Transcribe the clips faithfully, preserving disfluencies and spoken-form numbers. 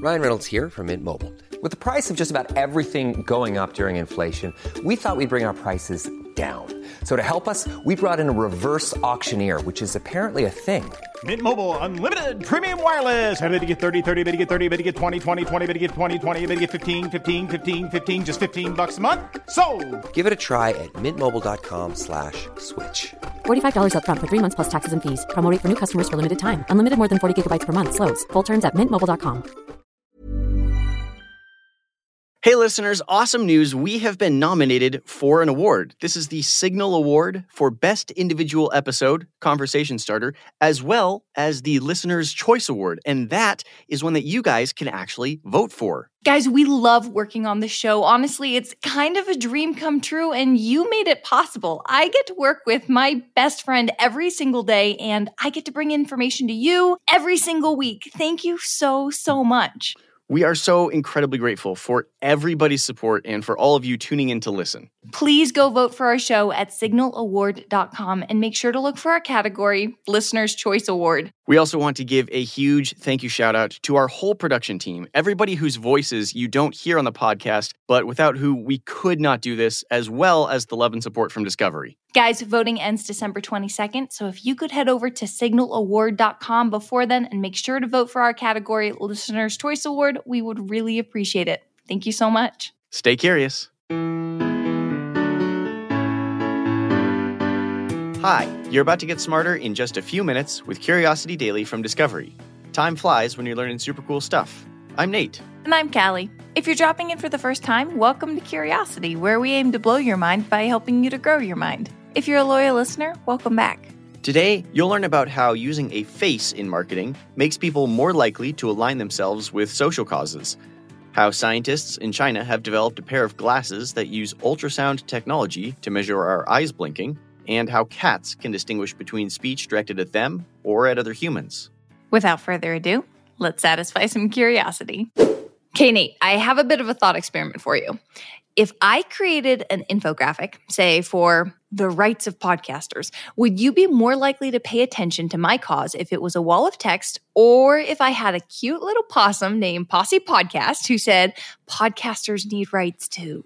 Ryan Reynolds here from Mint Mobile. With the price of just about everything going up during inflation, we thought we'd bring our prices down. So to help us, we brought in a reverse auctioneer, which is apparently a thing. Mint Mobile Unlimited Premium Wireless. How to get thirty, thirty, how to get thirty, how to get twenty, twenty, twenty, how to get twenty, twenty, how to get fifteen, fifteen, fifteen, fifteen, just fifteen bucks a month? Sold! Give it a try at mintmobile.com slash switch. forty-five dollars up front for three months plus taxes and fees. Promo rate for new customers for limited time. Unlimited more than forty gigabytes per month. Slows full terms at mint mobile dot com. Hey listeners, awesome news. We have been nominated for an award. This is the Signal Award for Best Individual Episode, Conversation Starter, as well as the Listener's Choice Award. And that is one that you guys can actually vote for. Guys, we love working on the show. Honestly, it's kind of a dream come true, and you made it possible. I get to work with my best friend every single day, and I get to bring information to you every single week. Thank you so, so much. We are so incredibly grateful for everybody's support and for all of you tuning in to listen. Please go vote for our show at signal award dot com and make sure to look for our category, Listener's Choice Award. We also want to give a huge thank you shout out to our whole production team, everybody whose voices you don't hear on the podcast, but without who we could not do this, as well as the love and support from Discovery. Guys, voting ends December twenty-second, so if you could head over to signal award dot com before then and make sure to vote for our category, Listener's Choice Award, we would really appreciate it. Thank you so much. Stay curious. Hi, you're about to get smarter in just a few minutes with Curiosity Daily from Discovery. Time flies when you're learning super cool stuff. I'm Nate. And I'm Callie. If you're dropping in for the first time, welcome to Curiosity, where we aim to blow your mind by helping you to grow your mind. If you're a loyal listener, welcome back. Today, you'll learn about how using a face in marketing makes people more likely to align themselves with social causes, how scientists in China have developed a pair of glasses that use ultrasound technology to measure our eyes blinking, and how cats can distinguish between speech directed at them or at other humans. Without further ado, let's satisfy some curiosity. Okay, Nate, I have a bit of a thought experiment for you. If I created an infographic, say for the rights of podcasters, would you be more likely to pay attention to my cause if it was a wall of text or if I had a cute little possum named Posse Podcast who said, podcasters need rights too?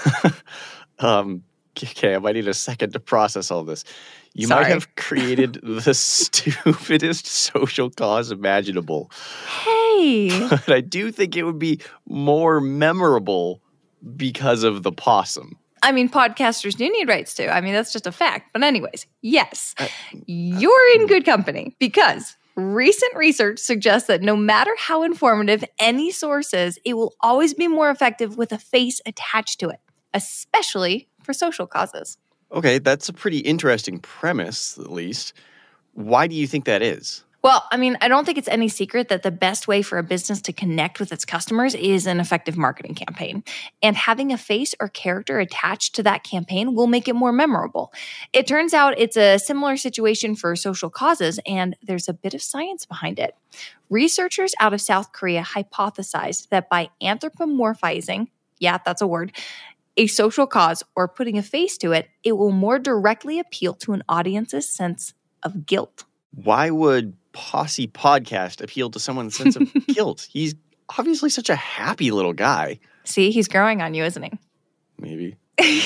um, okay, I might need a second to process all this. You Sorry. might have created the stupidest social cause imaginable. Hey! But I do think it would be more memorable because of the possum. I mean, podcasters do need rights too. I mean, that's just a fact. But anyways, yes, uh, you're in good company because recent research suggests that no matter how informative any source is, it will always be more effective with a face attached to it, especially for social causes. Okay, that's a pretty interesting premise, at least. Why do you think that is? Well, I mean, I don't think it's any secret that the best way for a business to connect with its customers is an effective marketing campaign. And having a face or character attached to that campaign will make it more memorable. It turns out it's a similar situation for social causes, and there's a bit of science behind it. Researchers out of South Korea hypothesized that by anthropomorphizing, yeah, that's a word, a social cause or putting a face to it, it will more directly appeal to an audience's sense of guilt. Why would Posse Podcast appeal to someone's sense of guilt? He's obviously such a happy little guy. See, he's growing on you, isn't he? Maybe.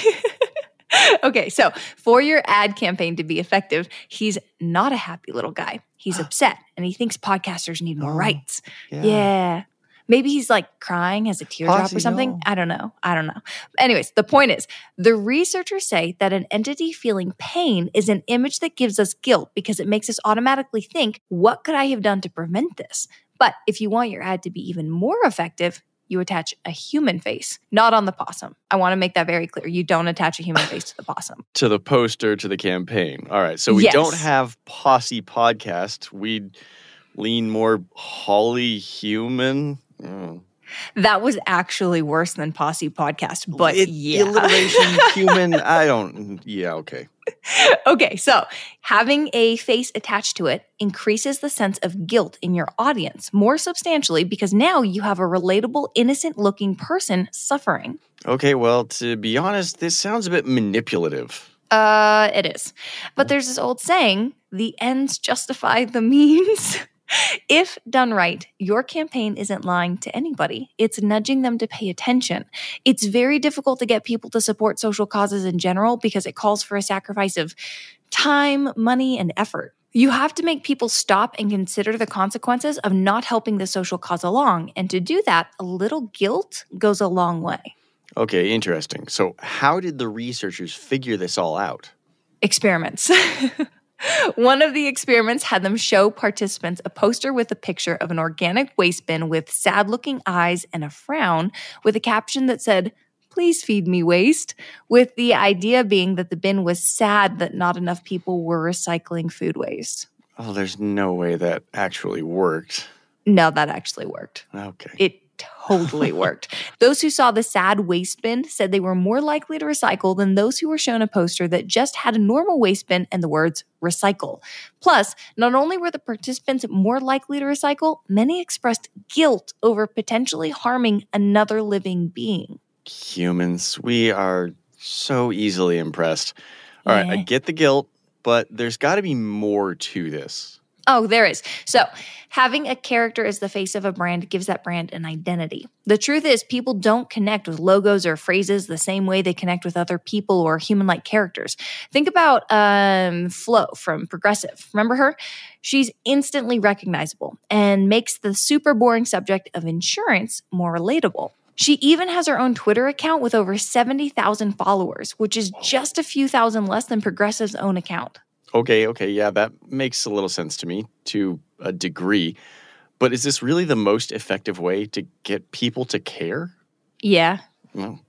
Okay, so for your ad campaign to be effective, he's not a happy little guy. He's upset, and he thinks podcasters need more oh, rights. Yeah. yeah. Maybe he's like crying, has a teardrop Posse, or something. No. I don't know. I don't know. Anyways, the point is, the researchers say that an entity feeling pain is an image that gives us guilt because it makes us automatically think, what could I have done to prevent this? But if you want your ad to be even more effective, you attach a human face, not on the possum. I want to make that very clear. You don't attach a human face to the possum. To the poster, to the campaign. All right. So we yes. don't have Posse Podcast. We'd lean more Holly Human. Mm. That was actually worse than Posse Podcast, but it, yeah. Alliteration, human, I don't, yeah, okay. Okay, so having a face attached to it increases the sense of guilt in your audience more substantially because now you have a relatable, innocent-looking person suffering. Okay, well, to be honest, this sounds a bit manipulative. Uh, it is. But there's this old saying, the ends justify the means. If done right, your campaign isn't lying to anybody. It's nudging them to pay attention. It's very difficult to get people to support social causes in general because it calls for a sacrifice of time, money, and effort. You have to make people stop and consider the consequences of not helping the social cause along. And to do that, a little guilt goes a long way. Okay, interesting. So how did the researchers figure this all out? Experiments. One of the experiments had them show participants a poster with a picture of an organic waste bin with sad-looking eyes and a frown with a caption that said, "Please feed me waste," with the idea being that the bin was sad that not enough people were recycling food waste. Oh, there's no way that actually worked. No, that actually worked. Okay. It totally worked. Those who saw the sad waste bin said they were more likely to recycle than those who were shown a poster that just had a normal waste bin and the words recycle. Plus, not only were the participants more likely to recycle, many expressed guilt over potentially harming another living being. Humans, we are so easily impressed. All right, I get the guilt, but there's got to be more to this. Oh, there is. So having a character as the face of a brand gives that brand an identity. The truth is people don't connect with logos or phrases the same way they connect with other people or human-like characters. Think about um, Flo from Progressive. Remember her? She's instantly recognizable and makes the super boring subject of insurance more relatable. She even has her own Twitter account with over seventy thousand followers, which is just a few thousand less than Progressive's own account. Okay, okay, yeah, that makes a little sense to me, to a degree. But is this really the most effective way to get people to care? Yeah. Well.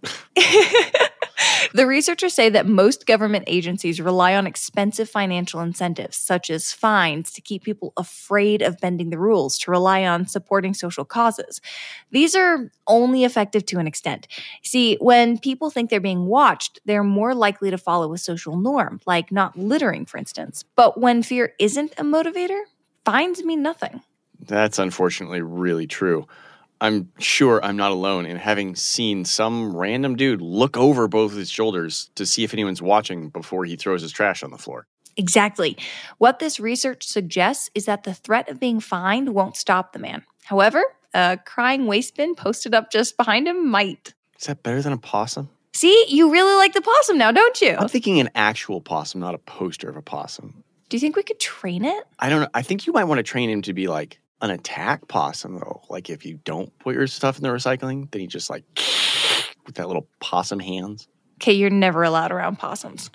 The researchers say that most government agencies rely on expensive financial incentives, such as fines, to keep people afraid of bending the rules, to rely on supporting social causes. These are only effective to an extent. See, when people think they're being watched, they're more likely to follow a social norm, like not littering, for instance. But when fear isn't a motivator, fines mean nothing. That's unfortunately really true. I'm sure I'm not alone in having seen some random dude look over both his shoulders to see if anyone's watching before he throws his trash on the floor. Exactly. What this research suggests is that the threat of being fined won't stop the man. However, a crying waste bin posted up just behind him might. Is that better than a possum? See, you really like the possum now, don't you? I'm thinking an actual possum, not a poster of a possum. Do you think we could train it? I don't know. I think you might want to train him to be like an attack possum, though. Like, if you don't put your stuff in the recycling, then he just, like, with that little possum hands. Okay, you're never allowed around possums.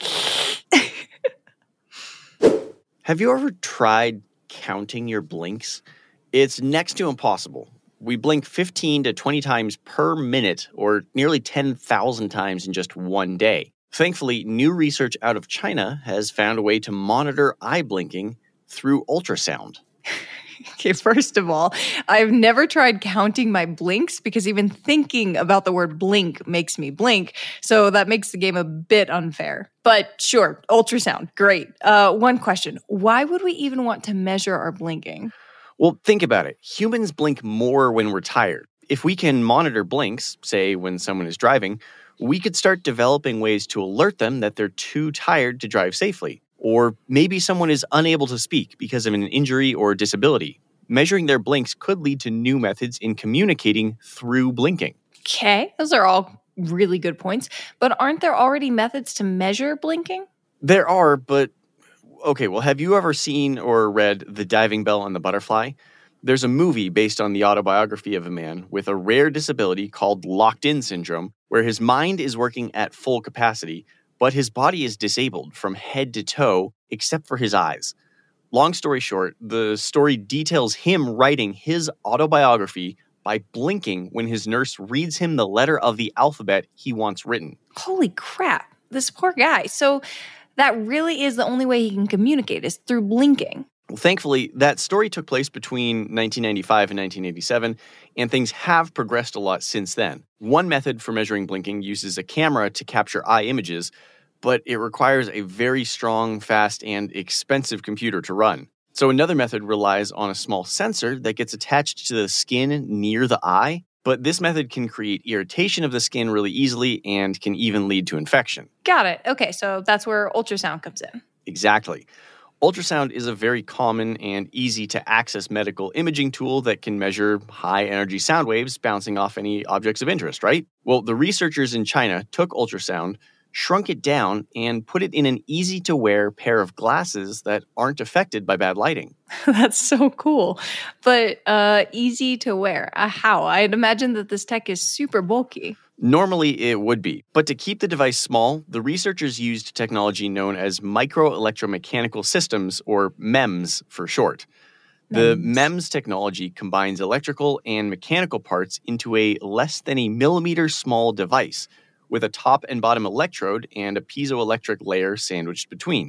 Have you ever tried counting your blinks? It's next to impossible. We blink fifteen to twenty times per minute, or nearly ten thousand times in just one day. Thankfully, new research out of China has found a way to monitor eye blinking through ultrasound. Okay, first of all, I've never tried counting my blinks because even thinking about the word blink makes me blink. So that makes the game a bit unfair. But sure, ultrasound, great. Uh, one question, why would we even want to measure our blinking? Well, think about it. Humans blink more when we're tired. If we can monitor blinks, say when someone is driving, we could start developing ways to alert them that they're too tired to drive safely. Or maybe someone is unable to speak because of an injury or disability. Measuring their blinks could lead to new methods in communicating through blinking. Okay, those are all really good points. But aren't there already methods to measure blinking? There are, but okay, well, have you ever seen or read The Diving Bell and the Butterfly? There's a movie based on the autobiography of a man with a rare disability called locked-in syndrome, where his mind is working at full capacity, but his body is disabled from head to toe except for his eyes. Long story short, the story details him writing his autobiography by blinking when his nurse reads him the letter of the alphabet he wants written. Holy crap, this poor guy. So that really is the only way he can communicate is through blinking. Well, thankfully, that story took place between nineteen ninety-five and nineteen eighty-seven, and things have progressed a lot since then. One method for measuring blinking uses a camera to capture eye images, but it requires a very strong, fast, and expensive computer to run. So another method relies on a small sensor that gets attached to the skin near the eye, but this method can create irritation of the skin really easily and can even lead to infection. Got it. Okay, so that's where ultrasound comes in. Exactly. Ultrasound is a very common and easy to access medical imaging tool that can measure high energy sound waves bouncing off any objects of interest, right? Well, the researchers in China took ultrasound, shrunk it down, and put it in an easy to wear pair of glasses that aren't affected by bad lighting. That's so cool. But uh, easy to wear. Uh, how? I'd imagine that this tech is super bulky. Normally, it would be. But to keep the device small, the researchers used technology known as microelectromechanical systems, or MEMS for short. The MEMS technology combines electrical and mechanical parts into a less than a millimeter small device with a top and bottom electrode and a piezoelectric layer sandwiched between.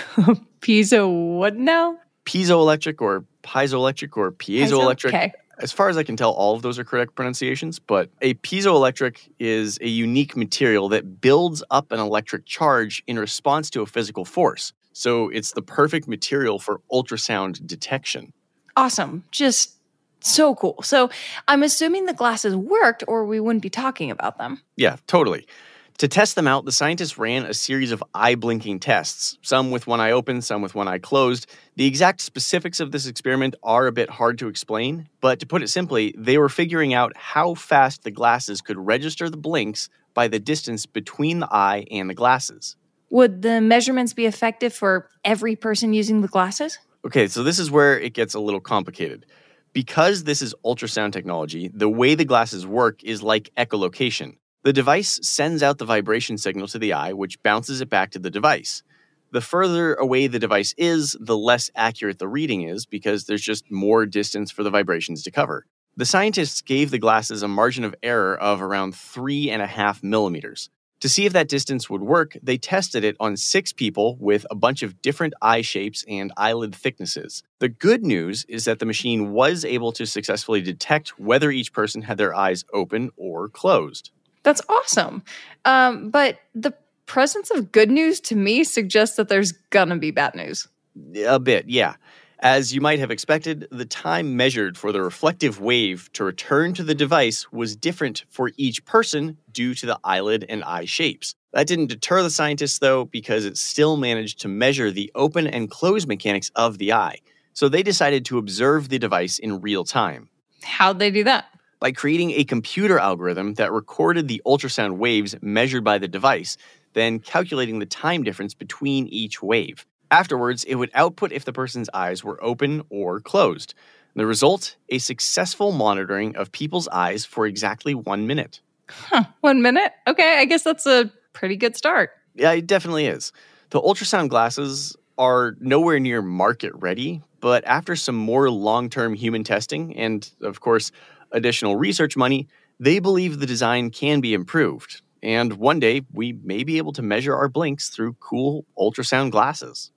Piezo what now? Piezoelectric or piezoelectric or piezoelectric. Okay. As far as I can tell, all of those are correct pronunciations, but a piezoelectric is a unique material that builds up an electric charge in response to a physical force. So it's the perfect material for ultrasound detection. Awesome. Just so cool. So I'm assuming the glasses worked or we wouldn't be talking about them. Yeah, totally. To test them out, the scientists ran a series of eye-blinking tests, some with one eye open, some with one eye closed. The exact specifics of this experiment are a bit hard to explain, but to put it simply, they were figuring out how fast the glasses could register the blinks by the distance between the eye and the glasses. Would the measurements be effective for every person using the glasses? Okay, so this is where it gets a little complicated. Because this is ultrasound technology, the way the glasses work is like echolocation. The device sends out the vibration signal to the eye, which bounces it back to the device. The further away the device is, the less accurate the reading is because there's just more distance for the vibrations to cover. The scientists gave the glasses a margin of error of around three and a half millimeters. To see if that distance would work, they tested it on six people with a bunch of different eye shapes and eyelid thicknesses. The good news is that the machine was able to successfully detect whether each person had their eyes open or closed. That's awesome. Um, but the presence of good news to me suggests that there's gonna be bad news. A bit, yeah. As you might have expected, the time measured for the reflective wave to return to the device was different for each person due to the eyelid and eye shapes. That didn't deter the scientists, though, because it still managed to measure the open and close mechanics of the eye. So they decided to observe the device in real time. How'd they do that? By creating a computer algorithm that recorded the ultrasound waves measured by the device, then calculating the time difference between each wave. Afterwards, it would output if the person's eyes were open or closed. The result, a successful monitoring of people's eyes for exactly one minute. Huh, one minute? Okay, I guess that's a pretty good start. Yeah, it definitely is. The ultrasound glasses are nowhere near market ready, but after some more long-term human testing and, of course, additional research money, they believe the design can be improved. And one day, we may be able to measure our blinks through cool ultrasound glasses.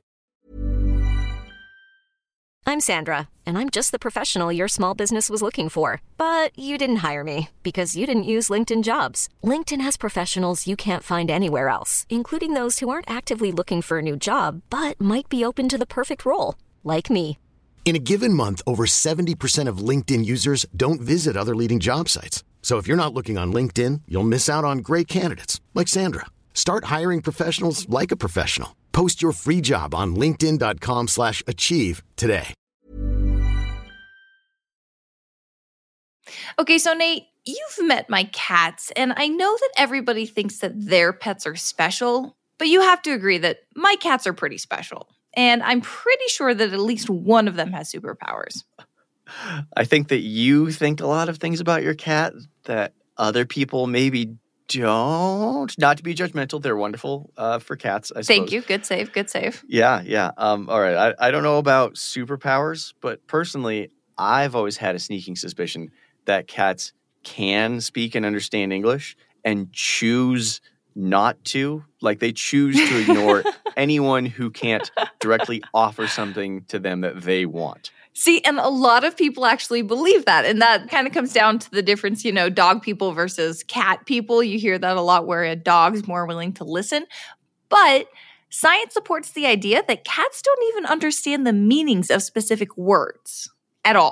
I'm Sandra, and I'm just the professional your small business was looking for. But you didn't hire me because you didn't use LinkedIn Jobs. LinkedIn has professionals you can't find anywhere else, including those who aren't actively looking for a new job, but might be open to the perfect role, like me. In a given month, over seventy percent of LinkedIn users don't visit other leading job sites. So if you're not looking on LinkedIn, you'll miss out on great candidates like Sandra. Start hiring professionals like a professional. Post your free job on linkedin dot com slash achieve today. Okay, so Nate, you've met my cats, and I know that everybody thinks that their pets are special, but you have to agree that my cats are pretty special. And I'm pretty sure that at least one of them has superpowers. I think that you think a lot of things about your cat that other people maybe don't. Not to be judgmental, they're wonderful uh, for cats, I suppose. Thank you. Good save. Good save. Yeah, yeah. Um, all right. I, I don't know about superpowers, but personally, I've always had a sneaking suspicion that cats can speak and understand English and choose not to. Like they choose to ignore anyone who can't directly offer something to them that they want. See, and a lot of people actually believe that. And that kind of comes down to the difference, you know, dog people versus cat people. You hear that a lot where a dog's more willing to listen. But science supports the idea that cats don't even understand the meanings of specific words at all.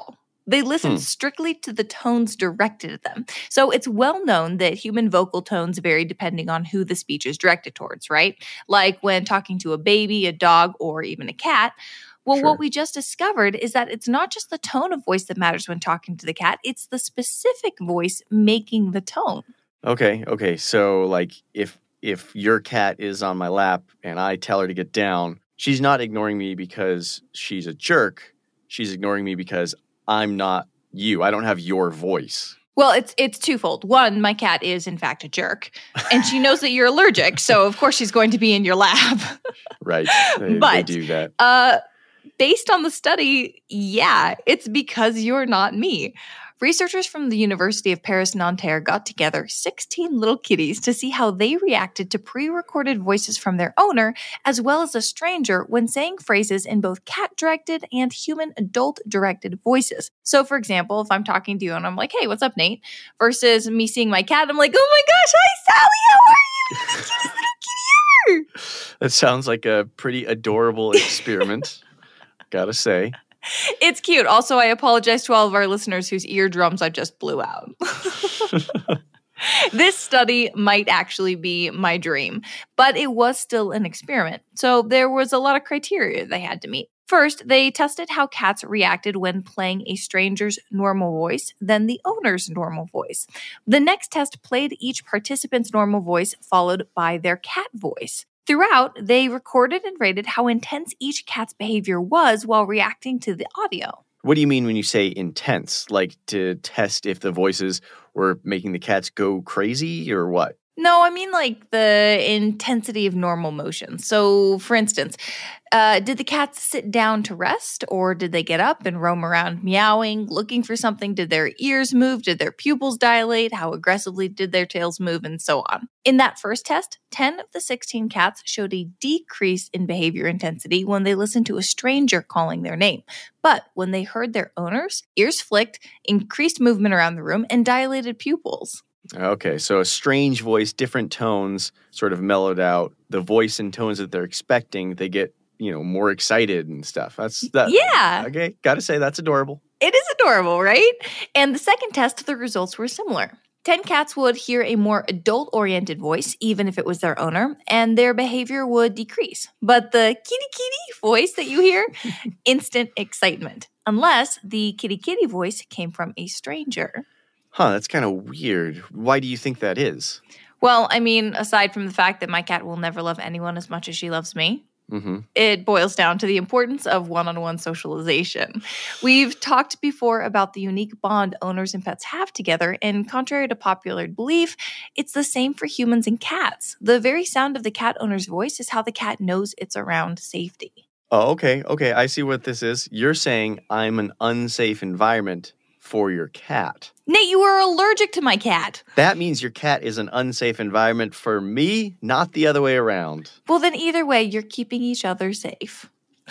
They listen Hmm. strictly to the tones directed at them. So it's well known that human vocal tones vary depending on who the speech is directed towards, right? Like when talking to a baby, a dog, or even a cat. Well, Sure. what we just discovered is that it's not just the tone of voice that matters when talking to the cat, it's the specific voice making the tone. Okay, okay. So like if if your cat is on my lap and I tell her to get down, she's not ignoring me because she's a jerk. She's ignoring me because I'm not you. I don't have your voice. Well, it's it's twofold. One, my cat is in fact a jerk, and she knows that you're allergic, so of course she's going to be in your lap. Right. They, they But, do that. Uh, based on the study, yeah, it's because you're not me. Researchers from the University of Paris-Nanterre got together sixteen little kitties to see how they reacted to pre-recorded voices from their owner, as well as a stranger, when saying phrases in both cat-directed and human adult-directed voices. So, for example, if I'm talking to you and I'm like, hey, what's up, Nate? Versus me seeing my cat, I'm like, oh my gosh, hi, Sally, how are you? You're the cutest little kitty ever. That sounds like a pretty adorable experiment, gotta say. It's cute. Also, I apologize to all of our listeners whose eardrums I just blew out. This study might actually be my dream, but it was still an experiment. So there was a lot of criteria they had to meet. First, they tested how cats reacted when playing a stranger's normal voice, then the owner's normal voice. The next test played each participant's normal voice, followed by their cat voice. Throughout, they recorded and rated how intense each cat's behavior was while reacting to the audio. What do you mean when you say intense? Like to test if the voices were making the cats go crazy or what? No, I mean like the intensity of normal motion. So, for instance, uh, did the cats sit down to rest, or did they get up and roam around meowing, looking for something? Did their ears move? Did their pupils dilate? How aggressively did their tails move? And so on. In that first test, ten of the sixteen cats showed a decrease in behavior intensity when they listened to a stranger calling their name. But when they heard their owners, ears flicked, increased movement around the room, and dilated pupils. Okay, so a strange voice, different tones, sort of mellowed out. The voice and tones that they're expecting, they get, you know, more excited and stuff. That's that. Yeah. Okay, gotta say that's adorable. It is adorable, right? And the second test, the results were similar. Ten cats would hear a more adult-oriented voice, even if it was their owner, and their behavior would decrease. But the kitty kitty voice that you hear, instant excitement, unless the kitty kitty voice came from a stranger. Huh, that's kind of weird. Why do you think that is? Well, I mean, aside from the fact that my cat will never love anyone as much as she loves me, Mm-hmm. it boils down to the importance of one-on-one socialization. We've talked before about the unique bond owners and pets have together, and contrary to popular belief, it's the same for humans and cats. The very sound of the cat owner's voice is how the cat knows it's around safety. Oh, okay, okay. I see what this is. You're saying I'm an unsafe environment for your cat. Nate, you are allergic to my cat. That means your cat is an unsafe environment for me, not the other way around. Well, then either way, you're keeping each other safe.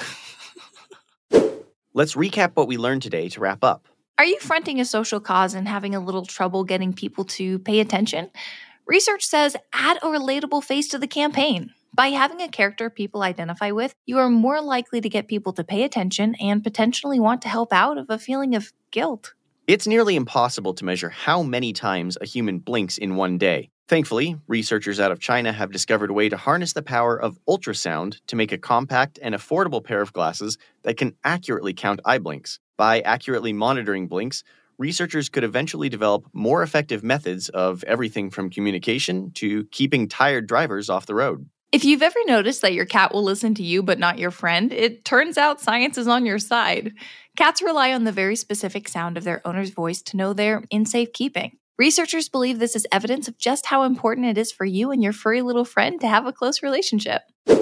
Let's recap what we learned today to wrap up. Are you fronting a social cause and having a little trouble getting people to pay attention? Research says add a relatable face to the campaign. By having a character people identify with, you are more likely to get people to pay attention and potentially want to help out of a feeling of guilt. It's nearly impossible to measure how many times a human blinks in one day. Thankfully, researchers out of China have discovered a way to harness the power of ultrasound to make a compact and affordable pair of glasses that can accurately count eye blinks. By accurately monitoring blinks, researchers could eventually develop more effective methods of everything from communication to keeping tired drivers off the road. If you've ever noticed that your cat will listen to you but not your friend, it turns out science is on your side. Cats rely on the very specific sound of their owner's voice to know they're in safekeeping. Researchers believe this is evidence of just how important it is for you and your furry little friend to have a close relationship.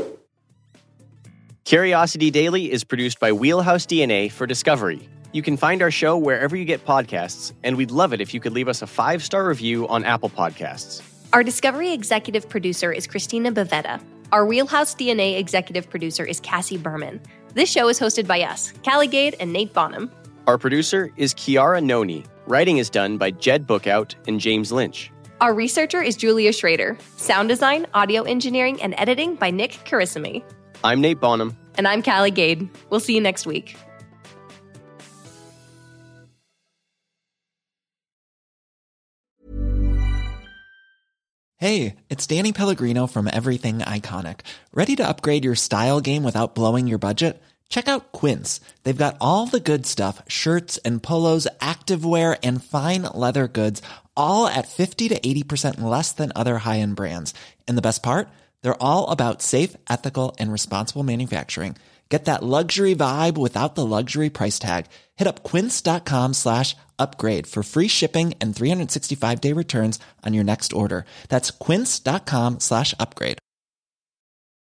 Curiosity Daily is produced by Wheelhouse D N A for Discovery. You can find our show wherever you get podcasts, and we'd love it if you could leave us a five-star review on Apple Podcasts. Our Discovery executive producer is Christina Bavetta. Our Wheelhouse D N A executive producer is Cassie Berman. This show is hosted by us, Callie Gade and Nate Bonham. Our producer is Kiara Noni. Writing is done by Jed Bookout and James Lynch. Our researcher is Julia Schrader. Sound design, audio engineering, and editing by Nick Carissimi. I'm Nate Bonham. And I'm Callie Gade. We'll see you next week. Hey, it's Danny Pellegrino from Everything Iconic. Ready to upgrade your style game without blowing your budget? Check out Quince. They've got all the good stuff, shirts and polos, activewear, and fine leather goods, all at fifty to eighty percent less than other high-end brands. And the best part? They're all about safe, ethical, and responsible manufacturing. Get that luxury vibe without the luxury price tag. Hit up quince.com slash upgrade for free shipping and three sixty-five day returns on your next order. That's quince.com slash upgrade.